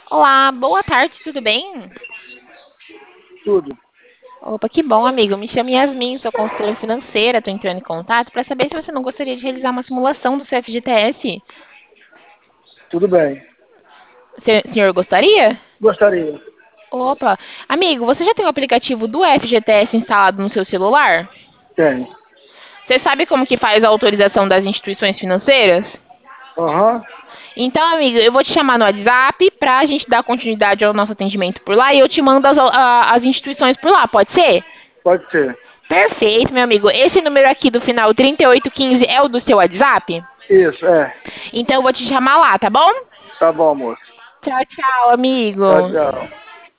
Olá, boa tarde, tudo bem? Tudo. Opa, que bom, amigo. Me chamo Yasmin, sou consultora financeira. Estou entrando em contato para saber se você não gostaria de realizar uma simulação do seu FGTS. Tudo bem. Senhor gostaria? Gostaria. Opa, amigo, você já tem o aplicativo do FGTS instalado no seu celular? Tem. Você sabe como que faz a autorização das instituições financeiras? Aham. Então, amigo, eu vou te chamar no WhatsApp para a gente dar continuidade ao nosso atendimento por lá e eu te mando as instituições por lá, pode ser? Pode ser. Perfeito, meu amigo. Esse número aqui do final 3815 é o do seu WhatsApp? Isso, é. Então eu vou te chamar lá, tá bom? Tá bom, moço. Tchau, tchau, Tchau, amigo. tchau.